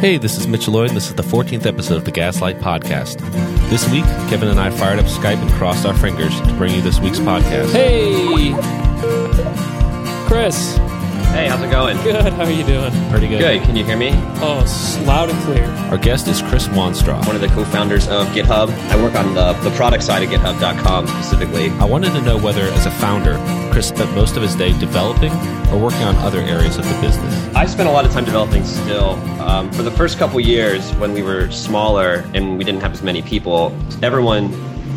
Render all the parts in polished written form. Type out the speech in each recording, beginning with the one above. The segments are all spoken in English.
Hey, this is Mitch Lloyd, and this is the 14th episode of the Gaslight Podcast. This week, Kevin and I fired up Skype and crossed our fingers to bring you this week's podcast. Hey! Chris. Hey, how's it going? Good, how are you doing? Pretty good. Good, can you hear me? Oh, loud and clear. Our guest is Chris Wanstraw. One of the co-founders of GitHub. I work on the product side of GitHub.com specifically. I wanted to know whether, as a founder, Chris spent most of his day developing or working on other areas of the business. I spent a lot of time developing still. For the first couple years, when we were smaller and we didn't have as many people, everyone...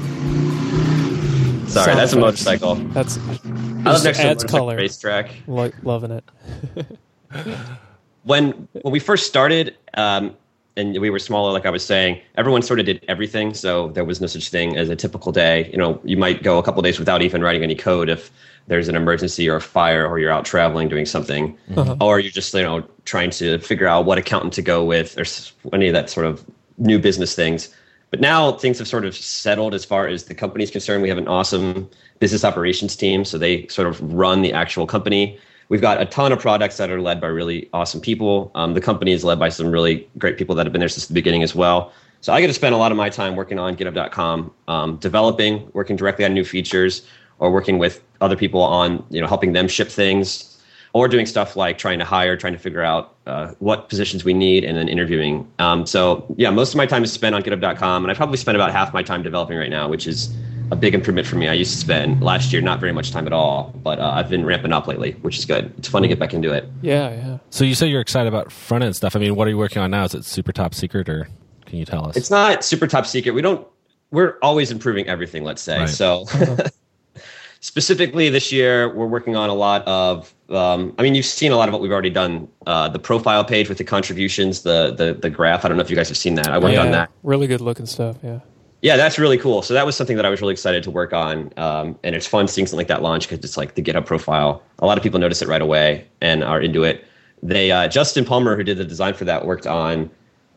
Sorry, Sound that's a effects. motorcycle. That's I live next to a adds motorcycle color. racetrack. Loving it. When we first started, and we were smaller, like I was saying, everyone sort of did everything. So there was no such thing as a typical day. You know, you might go a couple days without even writing any code if there's an emergency or a fire, or you're out traveling doing something, or you're just, trying to figure out what accountant to go with, or any of that sort of new business things. But now things have sort of settled as far as the company's concerned. We have an awesome business operations team, so they sort of run the actual company. We've got a ton of products that are led by really awesome people. The company is led by some really great people that have been there since the beginning as well. So I get to spend a lot of my time working on GitHub.com, developing, working directly on new features, or working with other people on helping them ship things, or doing stuff like trying to figure out what positions we need, and then interviewing. So yeah, most of my time is spent on GitHub.com, and I probably spend about half my time developing right now, which is a big improvement for me. I used to spend last year not very much time at all, but I've been ramping up lately, which is good. It's fun to get back into it. Yeah. So you say you're excited about front-end stuff. I mean, what are you working on now? Is it super top secret, or can you tell us? It's not super top secret. We're always improving everything, let's say. Right. So specifically this year, we're working on a lot of, you've seen a lot of what we've already done. The profile page with the contributions, the graph. I don't know if you guys have seen that. I worked on that. Really good looking stuff, yeah. Yeah, that's really cool. So that was something that I was really excited to work on. And it's fun seeing something like that launch, because it's like the GitHub profile. A lot of people notice it right away and are into it. Justin Palmer, who did the design for that, worked at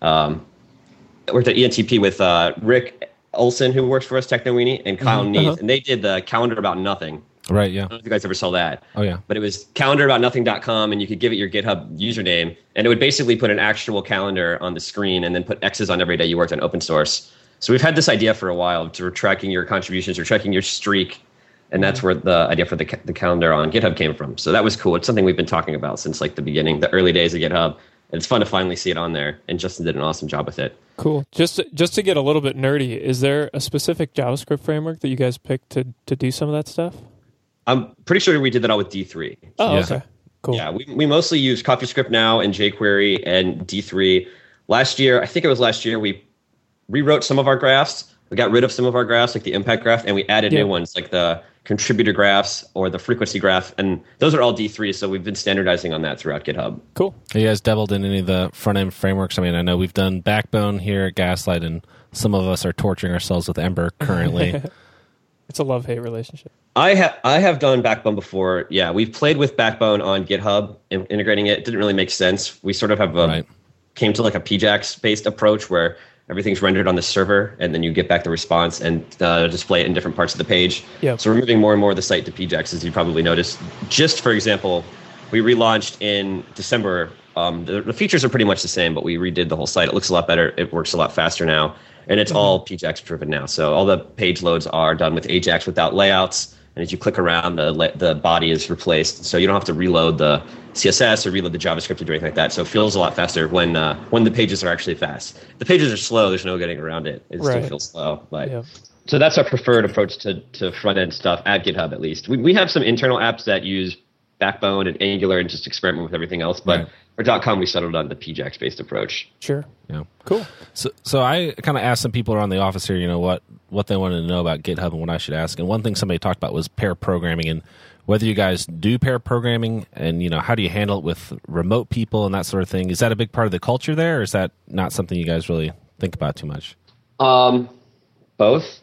ENTP with Rick Olson, who works for us, Technoweenie, and Kyle Neath. And they did the calendar about nothing. Right, yeah. I don't know if you guys ever saw that. Oh, yeah. But it was calendaraboutnothing.com, and you could give it your GitHub username, and it would basically put an actual calendar on the screen and then put X's on every day you worked on open source. So we've had this idea for a while to tracking your contributions or tracking your streak, and that's where the idea for the calendar on GitHub came from. So that was cool. It's something we've been talking about since like the beginning, the early days of GitHub. And it's fun to finally see it on there, and Justin did an awesome job with it. Cool. Just to get a little bit nerdy, is there a specific JavaScript framework that you guys picked to do some of that stuff? I'm pretty sure we did that all with D3. Oh, Yeah. okay. Cool. Yeah, we mostly use CoffeeScript now and jQuery and D3. I think it was last year, we rewrote some of our graphs. We got rid of some of our graphs, like the impact graph, and we added new ones, like the contributor graphs or the frequency graph. And those are all D3, so we've been standardizing on that throughout GitHub. Cool. Have you guys dabbled in any of the front-end frameworks? I mean, I know we've done Backbone here at Gaslight, and some of us are torturing ourselves with Ember currently. It's a love-hate relationship. I have done Backbone before. Yeah, we've played with Backbone on GitHub, integrating it. It didn't really make sense. We sort of have came to like a PJAX-based approach where everything's rendered on the server, and then you get back the response and display it in different parts of the page. Yep. So we're moving more and more of the site to PJAX, as you probably noticed. Just for example, we relaunched in December. The features are pretty much the same, but we redid the whole site. It looks a lot better. It works a lot faster now, and it's all PJAX driven now. So all the page loads are done with Ajax without layouts. And as you click around, the body is replaced, so you don't have to reload the CSS or reload the JavaScript or do anything like that. So it feels a lot faster when the pages are actually fast. If the pages are slow, there's no getting around it. It still feels slow. But So that's our preferred approach to front end stuff at GitHub, at least. We have some internal apps that use Backbone and Angular and just experiment with everything else. But for .com, we settled on the PJAX based approach. Sure. Yeah. Cool. So I kind of asked some people around the office here, what they wanted to know about GitHub and what I should ask. And one thing somebody talked about was pair programming, and whether you guys do pair programming, and how do you handle it with remote people and that sort of thing. Is that a big part of the culture there, or is that not something you guys really think about too much? Both.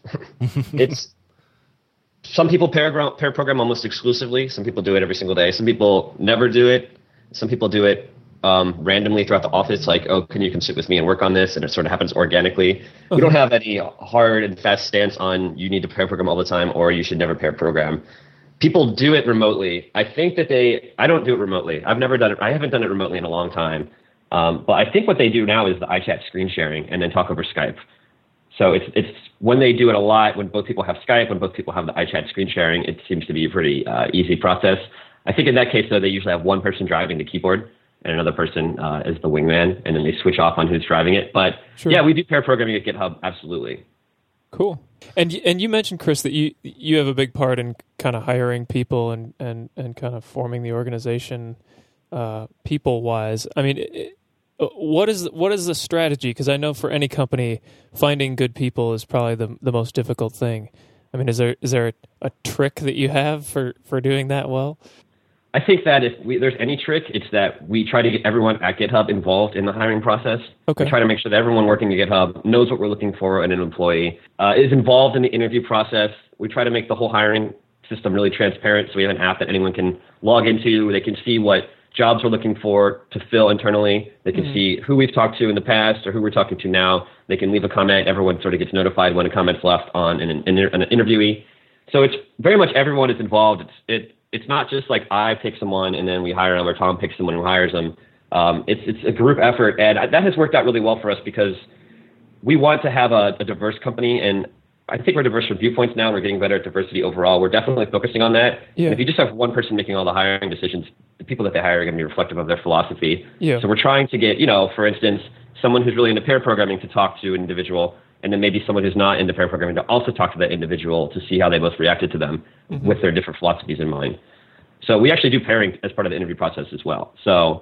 Some people pair program almost exclusively. Some people do it every single day. Some people never do it. Some people do it randomly throughout the office, like, oh, can you come sit with me and work on this? And it sort of happens organically. We don't have any hard and fast stance on you need to pair program all the time or you should never pair program. People do it remotely. I think that I don't do it remotely. I've never done it. I haven't done it remotely in a long time. But I think what they do now is the iChat screen sharing and then talk over Skype. So it's when they do it a lot, when both people have Skype, when both people have the iChat screen sharing, it seems to be a pretty easy process. I think in that case, though, they usually have one person driving the keyboard and another person as the wingman, and then they switch off on who's driving it. But sure. Yeah, we do pair programming at GitHub, absolutely. Cool. And you mentioned, Chris, that you have a big part in kind of hiring people and kind of forming the organization people-wise. I mean, what is the strategy? Because I know for any company, finding good people is probably the most difficult thing. I mean, is there a trick that you have for doing that well? I think that if there's any trick, it's that we try to get everyone at GitHub involved in the hiring process. Okay. We try to make sure that everyone working at GitHub knows what we're looking for in an employee, is involved in the interview process. We try to make the whole hiring system really transparent. So we have an app that anyone can log into. They can see what jobs we're looking for to fill internally. They can see who we've talked to in the past or who we're talking to now. They can leave a comment. Everyone sort of gets notified when a comment's left on an interviewee. So it's very much everyone is involved. It's not just like I pick someone and then we hire them, or Tom picks someone who hires them. It's a group effort, and that has worked out really well for us because we want to have a diverse company, and I think we're diverse from viewpoints now. We're getting better at diversity overall. We're definitely focusing on that. Yeah. If you just have one person making all the hiring decisions, the people that they hire are going to be reflective of their philosophy. Yeah. So we're trying to get, for instance, someone who's really into pair programming to talk to an individual, and then maybe someone who's not into pair programming to also talk to that individual to see how they both reacted to them with their different philosophies in mind. So we actually do pairing as part of the interview process as well. So,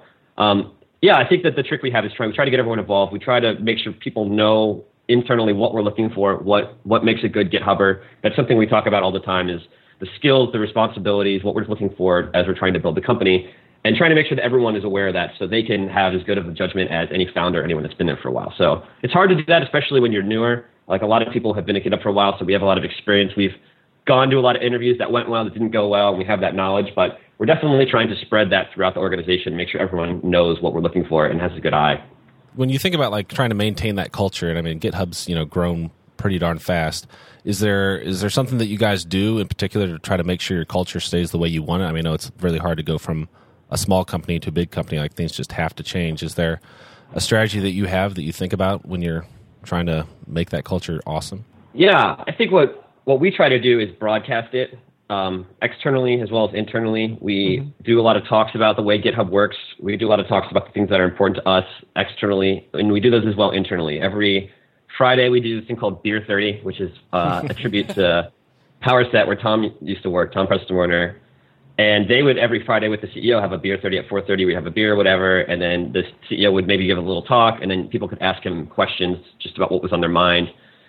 I think that the trick we have is we try to get everyone involved. We try to make sure people know internally what we're looking for, what makes a good GitHubber. That's something we talk about all the time is the skills, the responsibilities, what we're looking for as we're trying to build the company, and trying to make sure that everyone is aware of that so they can have as good of a judgment as any founder or anyone that's been there for a while. So it's hard to do that, especially when you're newer. Like a lot of people have been at GitHub for a while, so we have a lot of experience. We've gone to a lot of interviews that went well, that didn't go well, and we have that knowledge, but we're definitely trying to spread that throughout the organization, make sure everyone knows what we're looking for and has a good eye. When you think about like trying to maintain that culture, and I mean GitHub's grown pretty darn fast, is there something that you guys do in particular to try to make sure your culture stays the way you want it? I mean, I know it's really hard to go from a small company to a big company, like things just have to change. Is there a strategy that you have that you think about when you're trying to make that culture awesome? Yeah, I think what we try to do is broadcast it externally as well as internally. We do a lot of talks about the way GitHub works. We do a lot of talks about the things that are important to us externally, and we do those as well internally. Every Friday we do this thing called Beer 30, which is a tribute to PowerSet, where Tom used to work, Tom Preston Werner. And they would every Friday with the CEO have a Beer 30 at 4:30. We'd have a beer or whatever, and then the CEO would maybe give a little talk, and then people could ask him questions just about what was on their mind.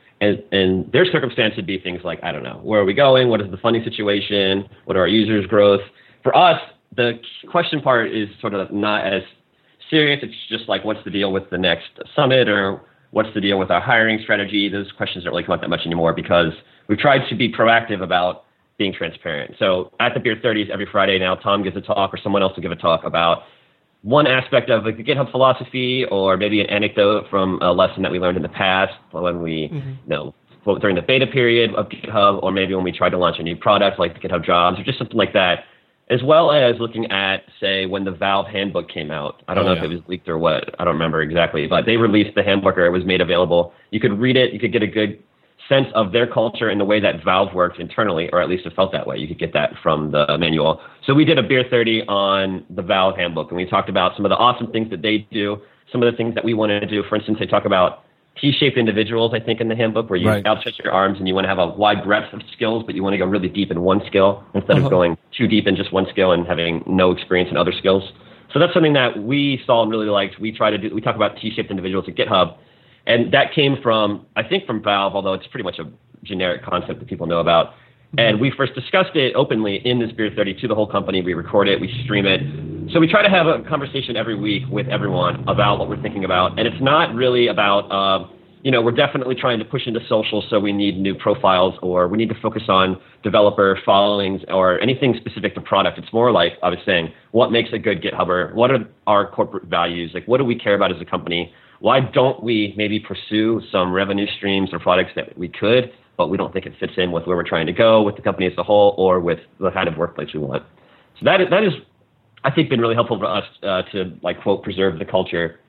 And their circumstance would be things like, I don't know, where are we going? What is the funding situation? What are our users' growth? For us, the question part is sort of not as serious. It's just like, what's the deal with the next summit, or what's the deal with our hiring strategy? Those questions don't really come up that much anymore because we've tried to be proactive about being transparent. So at the Beer 30s every Friday now, Tom gives a talk or someone else will give a talk about one aspect of like the GitHub philosophy, or maybe an anecdote from a lesson that we learned in the past when we, during the beta period of GitHub, or maybe when we tried to launch a new product like the GitHub Jobs, or just something like that, as well as looking at, say, when the Valve handbook came out. I don't know if it was leaked or what. I don't remember exactly, but they released the handbook, or it was made available. You could read it. You could get a good sense of their culture and the way that Valve works internally, or at least it felt that way. You could get that from the manual. So we did a Beer 30 on the Valve handbook, and we talked about some of the awesome things that they do, some of the things that we wanted to do. For instance, they talk about T-shaped individuals, I think, in the handbook, where you outstretch your arms and you want to have a wide breadth of skills, but you want to go really deep in one skill instead of going too deep in just one skill and having no experience in other skills. So that's something that we saw and really liked. We talk about T-shaped individuals at GitHub. And that came from, I think, from Valve, although it's pretty much a generic concept that people know about. And we first discussed it openly in this Beer 30 to the whole company. We record it, we stream it. So we try to have a conversation every week with everyone about what we're thinking about. And it's not really about, we're definitely trying to push into social, so we need new profiles, or we need to focus on developer followings or anything specific to product. It's more like I was saying, what makes a good GitHubber? What are our corporate values? Like, what do we care about as a company? Why don't we maybe pursue some revenue streams or products that we could, but we don't think it fits in with where we're trying to go with the company as a whole, or with the kind of workplace we want? So that is I think, been really helpful for us to, like, quote, preserve the culture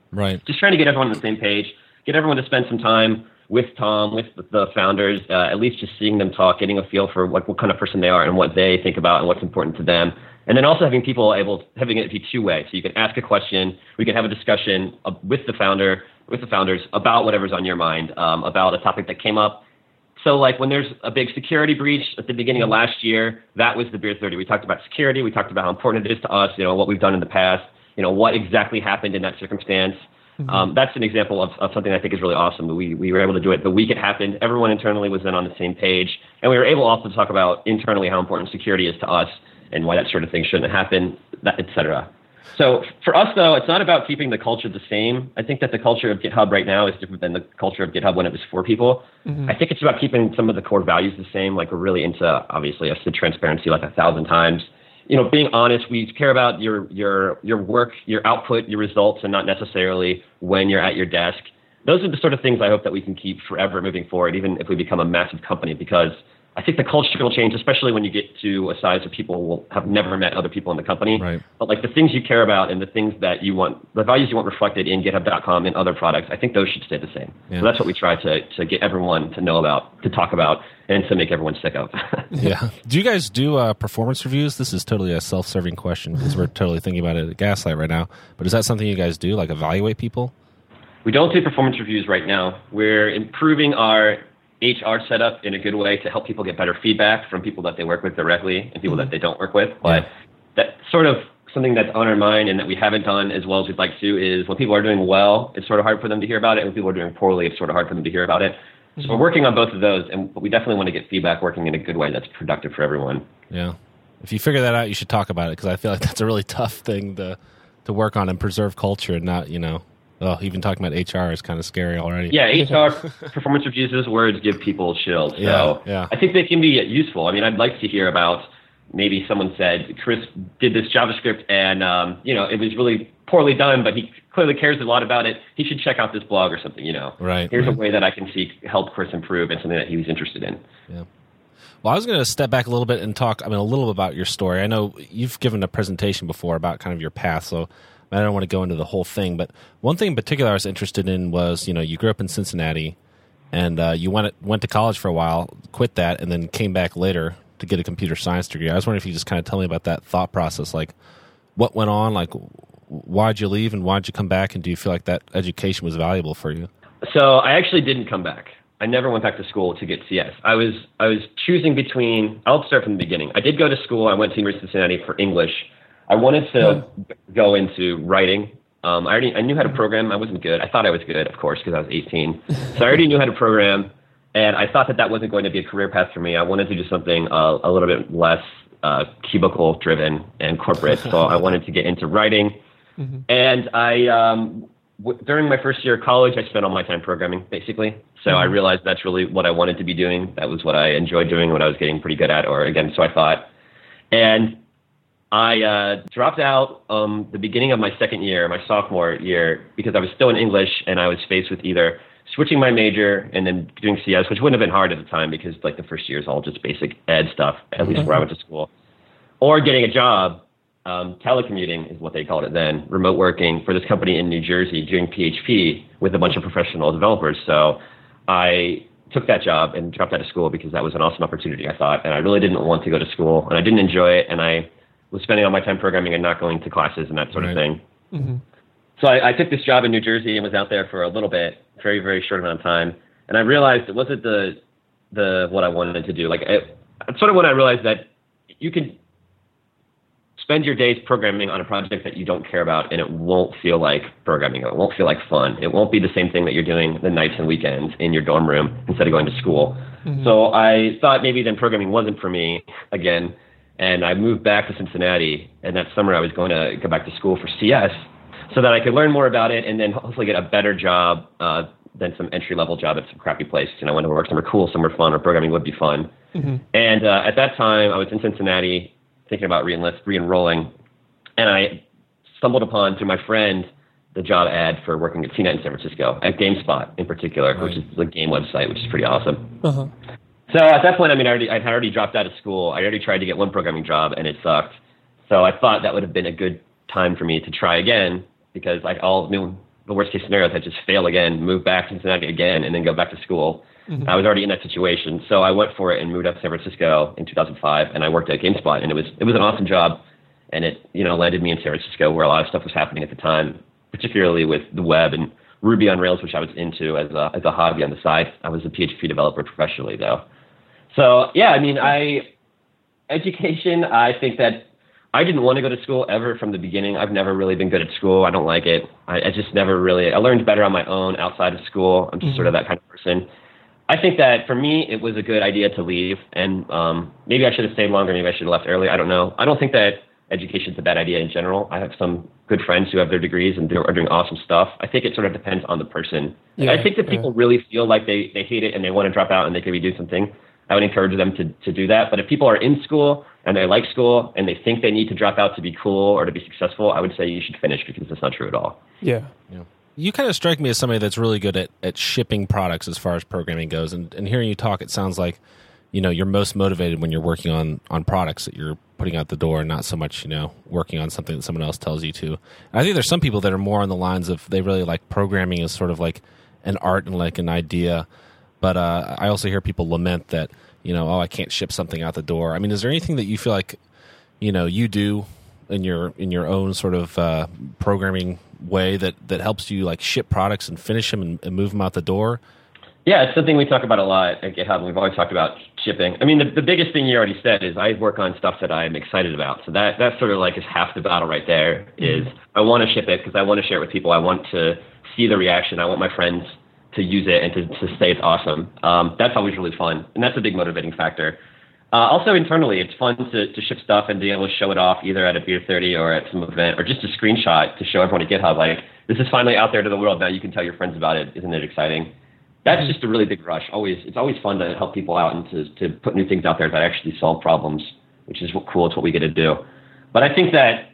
Right. Just trying to get everyone on the same page, get everyone to spend some time with Tom, with the founders, at least just seeing them talk, getting a feel for what kind of person they are and what they think about and what's important to them. And then also having people having it be two-way. So you can ask a question, we can have a discussion with the founders about whatever's on your mind, about a topic that came up. So like when there's a big security breach at the beginning of last year, that was the Beer 30. We talked about security. We talked about how important it is to us, what we've done in the past, what exactly happened in that circumstance. That's an example of something I think is really awesome. We were able to do it the week it happened. Everyone internally was then on the same page. And we were able also to talk about internally how important security is to us and why that sort of thing shouldn't happen, et cetera. So for us, though, it's not about keeping the culture the same. I think that the culture of GitHub right now is different than the culture of GitHub when it was 4 people. I think it's about keeping some of the core values the same. Like we're really into, obviously, I've said transparency like 1,000 times. Being honest, we care about your work, your output, your results, and not necessarily when you're at your desk. Those are the sort of things I hope that we can keep forever moving forward, even if we become a massive company, because I think the culture will change, especially when you get to a size of people who will have never met other people in the company. Right. But like the things you care about and the things that you want, the values you want reflected in GitHub.com and other products, I think those should stay the same. Yeah. So that's what we try to get everyone to know about, to talk about, and to make everyone sick of. Yeah. Do you guys do performance reviews? This is totally a self-serving question because we're totally thinking about it at Gaslight right now. But is that something you guys do, like evaluate people? We don't do performance reviews right now. We're improving our HR setup in a good way to help people get better feedback from people that they work with directly and people that they don't work with. But that's sort of something that's on our mind and that we haven't done as well as we'd like to is when people are doing well, it's sort of hard for them to hear about it. And when people are doing poorly, it's sort of hard for them to hear about it. So we're working on both of those, but we definitely want to get feedback working in a good way that's productive for everyone. Yeah. If you figure that out, you should talk about it because I feel like that's a really tough thing to work on and preserve culture and not, even talking about HR is kind of scary already. Yeah, HR performance reviews, those words give people chills. So yeah. I think they can be useful. I mean, I'd like to hear about maybe someone said, Chris did this JavaScript and, it was really poorly done, but he clearly cares a lot about it. He should check out this blog or something, Right. Here's a way that I can help Chris improve and something that he was interested in. Yeah. Well, I was going to step back a little bit and talk, a little about your story. I know you've given a presentation before about kind of your path, so I don't want to go into the whole thing, but one thing in particular I was interested in was, you grew up in Cincinnati and you went to college for a while, quit that, and then came back later to get a computer science degree. I was wondering if you could just kind of tell me about that thought process, like what went on, like why'd you leave and why'd you come back, and do you feel like that education was valuable for you? So I actually didn't come back. I never went back to school to get CS. I was choosing between, I'll start from the beginning. I did go to school. I went to University of Cincinnati for English. I wanted to go into writing. I knew how to program. I wasn't good. I thought I was good, of course, because I was 18. So I already knew how to program, and I thought that wasn't going to be a career path for me. I wanted to do something a little bit less cubicle-driven and corporate. So I wanted to get into writing. And during my first year of college, I spent all my time programming, basically. So I realized that's really what I wanted to be doing. That was what I enjoyed doing, what I was getting pretty good at, so I thought. And I dropped out the beginning of my second year, my sophomore year, because I was still in English and I was faced with either switching my major and then doing CS, which wouldn't have been hard at the time because like the first year is all just basic ed stuff, at least where I went to school, or getting a job. Telecommuting is what they called it then, remote working for this company in New Jersey doing PHP with a bunch of professional developers. So I took that job and dropped out of school because that was an awesome opportunity, I thought. And I really didn't want to go to school and I didn't enjoy it. And I was spending all my time programming and not going to classes and that sort of thing. So I took this job in New Jersey and was out there for a little bit, very, very short amount of time. And I realized it wasn't the what I wanted to do. Like it's sort of when I realized that you can spend your days programming on a project that you don't care about, and it won't feel like programming. It won't feel like fun. It won't be the same thing that you're doing the nights and weekends in your dorm room instead of going to school. So I thought maybe then programming wasn't for me again, and I moved back to Cincinnati, and that summer I was going to go back to school for CS so that I could learn more about it and then hopefully get a better job than some entry-level job at some crappy place. And I wanted to work somewhere cool, somewhere fun, or programming would be fun. And at that time, I was in Cincinnati thinking about re-enrolling, and I stumbled upon, through my friend, the job ad for working at CNET in San Francisco, at GameSpot in particular, which is the game website, which is pretty awesome. So at that point, I had already dropped out of school. I already tried to get one programming job, and it sucked. So I thought that would have been a good time for me to try again, because the worst case scenario is I just fail again, move back to Cincinnati again, and then go back to school. Mm-hmm. I was already in that situation, so I went for it and moved up to San Francisco in 2005, and I worked at GameSpot, and it was an awesome job, and it landed me in San Francisco where a lot of stuff was happening at the time, particularly with the web and Ruby on Rails, which I was into as a hobby on the side. I was a PHP developer professionally, though. So yeah, I mean, education, I think that I didn't want to go to school ever from the beginning. I've never really been good at school. I don't like it. I just never really, I learned better on my own outside of school. I'm just sort of that kind of person. I think that for me, it was a good idea to leave, and maybe I should have stayed longer. Maybe I should have left early. I don't know. I don't think that education's a bad idea in general. I have some good friends who have their degrees and are doing awesome stuff. I think it sort of depends on the person. Yeah, I think that people really feel like they hate it and they want to drop out and they could be doing something. I would encourage them to do that. But if people are in school and they like school and they think they need to drop out to be cool or to be successful, I would say you should finish, because that's not true at all. Yeah. You kind of strike me as somebody that's really good at shipping products as far as programming goes. And hearing you talk, it sounds like, you're most motivated when you're working on products that you're putting out the door, and not so much, working on something that someone else tells you to. And I think there's some people that are more on the lines of they really like programming as sort of like an art and like an idea. But I also hear people lament that, I can't ship something out the door. I mean, is there anything that you feel like, you do in your own sort of programming way that helps you like ship products and finish them and move them out the door? Yeah, it's something we talk about a lot at GitHub. We've always talked about shipping. I mean, the biggest thing you already said is I work on stuff that I'm excited about. So that sort of like is half the battle right there. Is I want to ship it because I want to share it with people. I want to see the reaction. I want my friends to use it and to say it's awesome. That's always really fun, and that's a big motivating factor. Also internally, it's fun to ship stuff and be able to show it off either at a Beer 30 or at some event, or just a screenshot to show everyone at GitHub, like, this is finally out there to the world. Now you can tell your friends about it. Isn't it exciting? That's just a really big rush. It's always fun to help people out and to put new things out there that actually solve problems, which is cool. It's what we get to do. But I think that,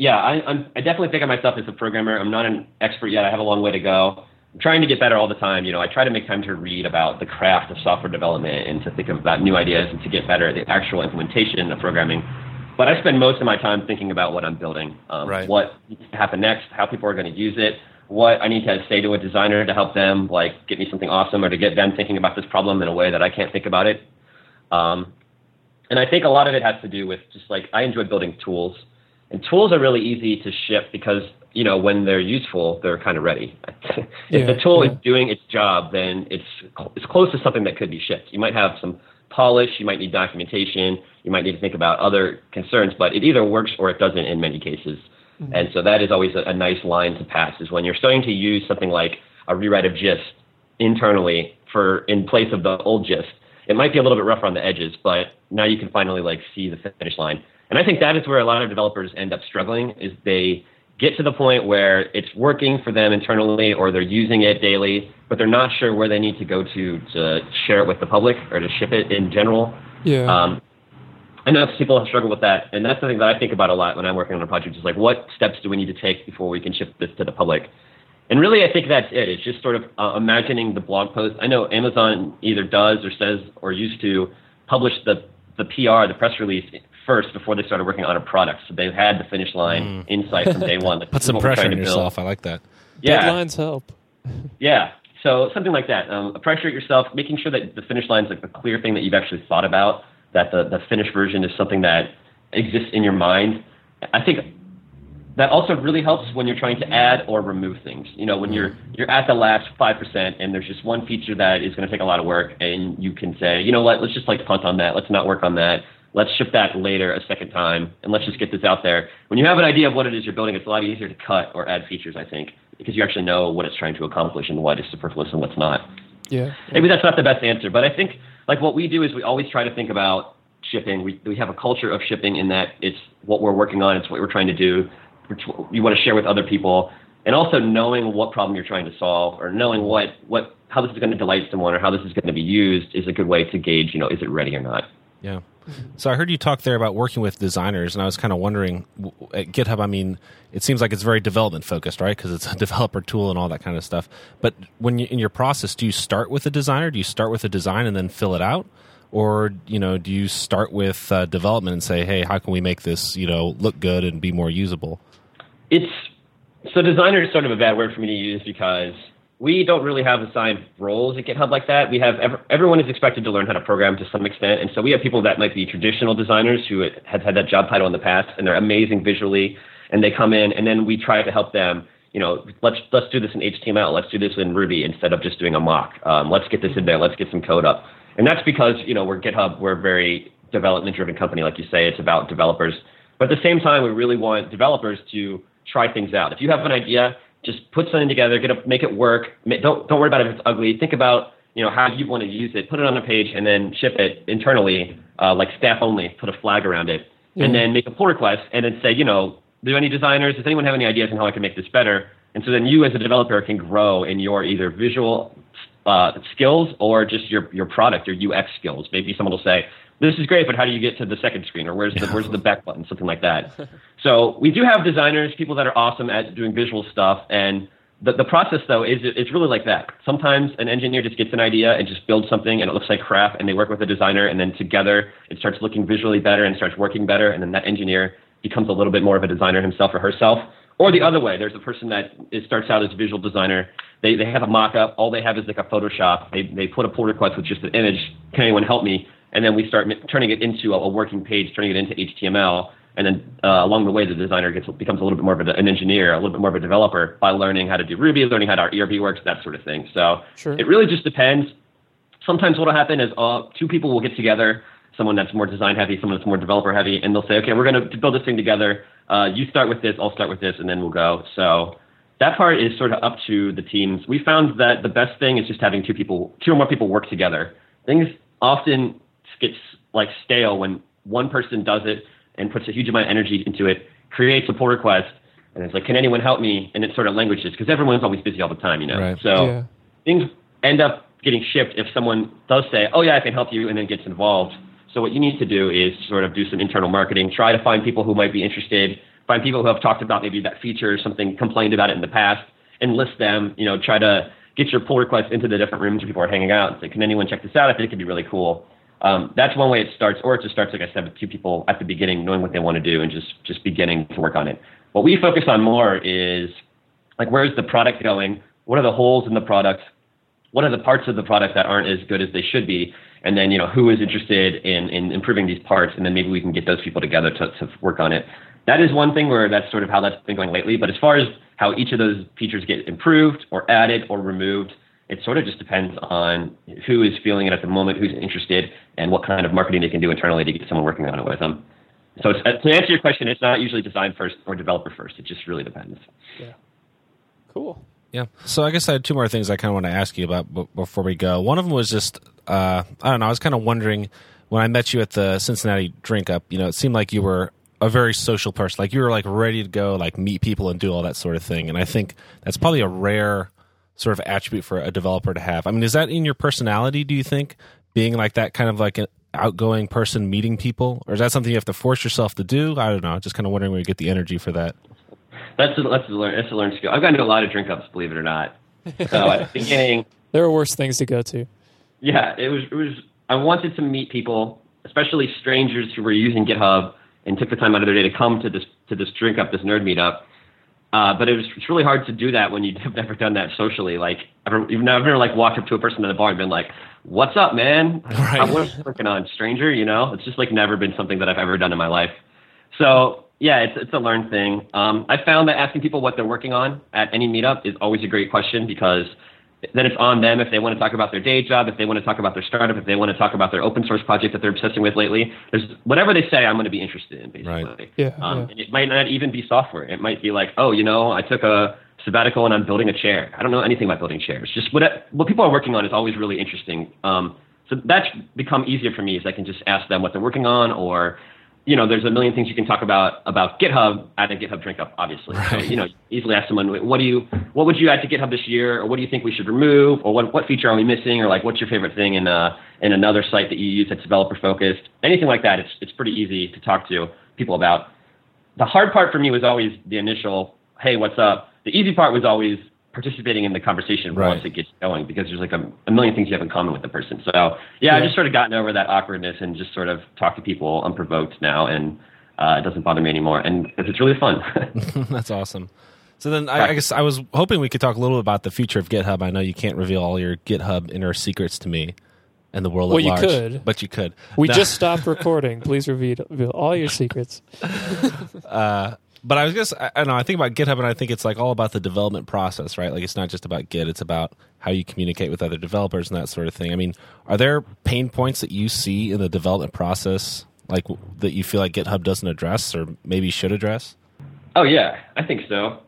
I definitely think of myself as a programmer. I'm not an expert yet. I have a long way to go. I'm trying to get better all the time. I try to make time to read about the craft of software development and to think about new ideas and to get better at the actual implementation of programming. But I spend most of my time thinking about what I'm building, what needs to happen next, how people are going to use it, what I need to say to a designer to help them, like, get me something awesome, or to get them thinking about this problem in a way that I can't think about it. And I think a lot of it has to do with just like, I enjoy building tools, and tools are really easy to ship because, when they're useful, they're kind of ready. If the tool is doing its job, then it's close to something that could be shipped. You might have some polish, you might need documentation, you might need to think about other concerns, but it either works or it doesn't in many cases. Mm-hmm. And so that is always a nice line to pass, is when you're starting to use something like a rewrite of gist internally in place of the old gist. It might be a little bit rougher on the edges, but now you can finally like see the finish line. And I think that is where a lot of developers end up struggling, is they get to the point where it's working for them internally, or they're using it daily, but they're not sure where they need to go to share it with the public or to ship it in general. Yeah. I know people struggle with that, and that's something that I think about a lot when I'm working on a project, is like, what steps do we need to take before we can ship this to the public? And really, I think that's it. It's just sort of imagining the blog post. I know Amazon either does or says or used to publish the PR, the press release, first before they started working on a product. So they've had the finish line in sight from day one. Put some pressure on yourself. I like that. Yeah. Deadlines help. Yeah. So something like that. Pressure yourself, making sure that the finish line is like the clear thing that you've actually thought about, that the finished version is something that exists in your mind. I think that also really helps when you're trying to add or remove things. When you're at the last 5% and there's just one feature that is going to take a lot of work, and you can say, you know what, let's just like punt on that. Let's not work on that. Let's ship that later a second time, and let's just get this out there. When you have an idea of what it is you're building, it's a lot easier to cut or add features, I think, because you actually know what it's trying to accomplish and what is superfluous and what's not. Yeah. Maybe that's not the best answer, but I think like what we do is we always try to think about shipping. We have a culture of shipping in that it's what we're working on, it's what we're trying to do, you want to share with other people, and also knowing what problem you're trying to solve, or knowing how this is going to delight someone, or how this is going to be used, is a good way to gauge, is it ready or not. Yeah. So I heard you talk there about working with designers, and I was kind of wondering, at GitHub, I mean, it seems like it's very development focused, right? Because it's a developer tool and all that kind of stuff. But when in your process, do you start with a designer? Do you start with a design and then fill it out? Or, do you start with development and say, hey, how can we make this, look good and be more usable? It's So designer is sort of a bad word for me to use because we don't really have assigned roles at GitHub like that. We have everyone is expected to learn how to program to some extent, and so we have people that might be traditional designers who have had that job title in the past, and they're amazing visually, and they come in, and then we try to help them. Let's do this in HTML. Let's do this in Ruby instead of just doing a mock. Let's get this in there. Let's get some code up, and that's because we're GitHub. We're a very development-driven company, like you say. It's about developers, but at the same time, we really want developers to try things out. If you have an idea, just put something together, make it work. Don't worry about if it's ugly. Think about how you want to use it. Put it on a page and then ship it internally, like staff only. Put a flag around it, and then make a pull request, and then say, do any designers? Does anyone have any ideas on how I can make this better? And so then you as a developer can grow in your either visual skills or just your product, your UX skills. Maybe someone will say, this is great, but how do you get to the second screen, or where's the back button, something like that. So we do have designers, people that are awesome at doing visual stuff, and the process though it's really like that. Sometimes an engineer just gets an idea and just builds something, and it looks like crap, and they work with a designer, and then together it starts looking visually better and starts working better, and then that engineer becomes a little bit more of a designer himself or herself. Or the other way, there's a person that starts out as a visual designer. They have a mock-up. All they have is like a Photoshop. They put a pull request with just an image. Can anyone help me? And then we start turning it into a working page, turning it into HTML. And then along the way, the designer becomes a little bit more of an engineer, a little bit more of a developer by learning how to do Ruby, learning how our ERB works, that sort of thing. So It really just depends. Sometimes what will happen is two people will get together, someone that's more design heavy, someone that's more developer heavy, and they'll say, okay, we're going to build this thing together. You start with this, I'll start with this, and then we'll go. So that part is sort of up to the teams. We found that the best thing is just having two or more people work together. Things often gets like stale when one person does it and puts a huge amount of energy into it, creates a pull request, and it's like, can anyone help me? And it sort of languishes because everyone's always busy all the time, Right. So things end up getting shipped if someone does say, oh yeah, I can help you, and then gets involved. So what you need to do is sort of do some internal marketing, try to find people who might be interested, find people who have talked about maybe that feature or something, complained about it in the past, and list them, try to get your pull requests into the different rooms where people are hanging out and say, can anyone check this out? I think it could be really cool. That's one way it starts, or it just starts, like I said, with two people at the beginning knowing what they want to do and just beginning to work on it. What we focus on more is, like, where's the product going? What are the holes in the product? What are the parts of the product that aren't as good as they should be? And then, who is interested in improving these parts? And then maybe we can get those people together to work on it. That is one thing where that's sort of how that's been going lately. But as far as how each of those features get improved or added or removed, it sort of just depends on who is feeling it at the moment, who's interested, and what kind of marketing they can do internally to get someone working on it with them. So to answer your question, it's not usually design first or developer first. It just really depends. Yeah. Cool. Yeah. So I guess I had two more things I kind of want to ask you about before we go. One of them was just, I don't know, I was kind of wondering when I met you at the Cincinnati Drink Up, it seemed like you were a very social person. Like you were like ready to go, like meet people and do all that sort of thing. And I think that's probably a rare sort of attribute for a developer to have. I mean, is that in your personality, do you think, being like that kind of like an outgoing person meeting people? Or is that something you have to force yourself to do? I don't know. Just kind of wondering where you get the energy for that. That's a learned skill. I've gotten to a lot of drink ups, believe it or not. So at the beginning, there are worse things to go to. Yeah, it was. I wanted to meet people, especially strangers who were using GitHub and took the time out of their day to come to this drink up, this nerd meetup. But it's really hard to do that when you've never done that socially. Like you've never like walked up to a person at a bar and been like, "What's up, man? Right. I'm working on stranger." It's just like never been something that I've ever done in my life. So yeah, it's a learned thing. I found that asking people what they're working on at any meetup is always a great question because then it's on them if they want to talk about their day job, if they want to talk about their startup, if they want to talk about their open source project that they're obsessing with lately. There's whatever they say, I'm going to be interested in, basically. Right. Yeah. And it might not even be software. It might be like, oh, I took a sabbatical and I'm building a chair. I don't know anything about building chairs. Just what people are working on is always really interesting. So that's become easier for me is I can just ask them what they're working on or there's a million things you can talk about GitHub at a GitHub Drink Up, obviously. Right. So, easily ask someone, what would you add to GitHub this year? Or what do you think we should remove? Or what feature are we missing? Or like, what's your favorite thing in another site that you use that's developer focused? Anything like that. It's pretty easy to talk to people about. The hard part for me was always the initial, hey, what's up? The easy part was always participating in the conversation once it gets going because there's like a million things you have in common with the person. So I just sort of gotten over that awkwardness and just sort of talk to people unprovoked now, and it doesn't bother me anymore, and it's really fun. That's awesome. So then I guess I was hoping we could talk a little about the future of GitHub. I know you can't reveal all your GitHub inner secrets to me and the world at large. Well, you could. But you could. We just stopped recording. Please reveal all your secrets. But I don't know, I think about GitHub and I think it's like all about the development process, right? Like it's not just about Git, it's about how you communicate with other developers and that sort of thing. I mean, are there pain points that you see in the development process, like that you feel like GitHub doesn't address or maybe should address? Oh, yeah, I think so.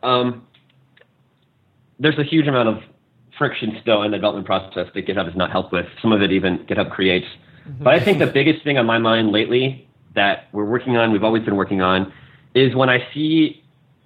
There's a huge amount of friction still in the development process that GitHub has not helped with. Some of it even GitHub creates. Mm-hmm. But I think the biggest thing on my mind lately that we're working on, we've always been working on, is when I see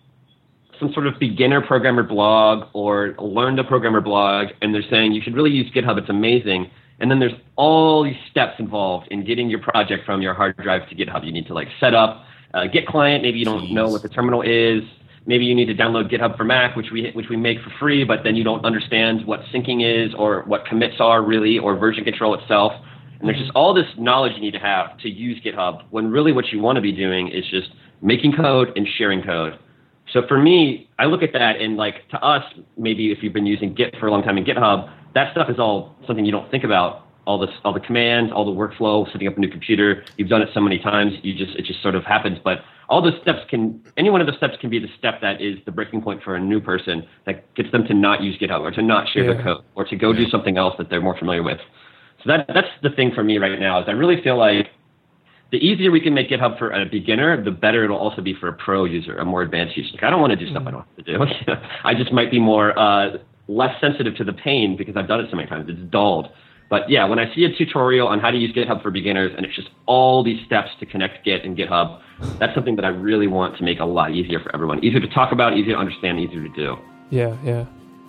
some sort of beginner programmer blog or learn to programmer blog, and they're saying you should really use GitHub, it's amazing. And then there's all these steps involved in getting your project from your hard drive to GitHub. You need to like set up a Git client. Maybe you don't know what the terminal is. Maybe you need to download GitHub for Mac, which we make for free, but then you don't understand what syncing is or what commits are really or version control itself. And there's just all this knowledge you need to have to use GitHub when really what you want to be doing is just making code and sharing code. So for me, I look at that and like to us, maybe if you've been using Git for a long time in GitHub, that stuff is all something you don't think about. All the commands, all the workflow, setting up a new computer. You've done it so many times, it just sort of happens. But all the steps any one of the steps can be the step that is the breaking point for a new person that gets them to not use GitHub or to not share their code or to go do something else that they're more familiar with. So that's the thing for me right now is I really feel like the easier we can make GitHub for a beginner, the better it'll also be for a pro user, a more advanced user. Like, I don't want to do stuff I don't have to do. I just might be more less sensitive to the pain because I've done it so many times. It's dulled. But yeah, when I see a tutorial on how to use GitHub for beginners and it's just all these steps to connect Git and GitHub, that's something that I really want to make a lot easier for everyone. Easier to talk about, easier to understand, easier to do. Yeah, yeah.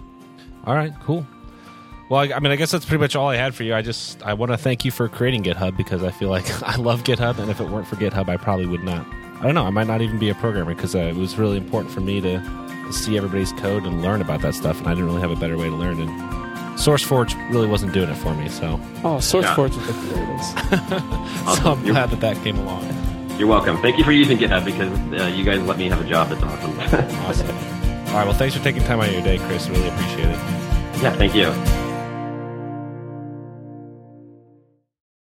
All right, cool. Well, I mean, I guess that's pretty much all I had for you. I want to thank you for creating GitHub because I feel like I love GitHub, and if it weren't for GitHub, I probably would not. I don't know. I might not even be a programmer because it was really important for me to see everybody's code and learn about that stuff, and I didn't really have a better way to learn. And SourceForge really wasn't doing it for me. So, SourceForge is the greatest. So I'm glad that came along. You're welcome. Thank you for using GitHub because you guys let me have a job. That's awesome. Awesome. All right. Well, thanks for taking time out of your day, Chris. Really appreciate it. Yeah. Thank you.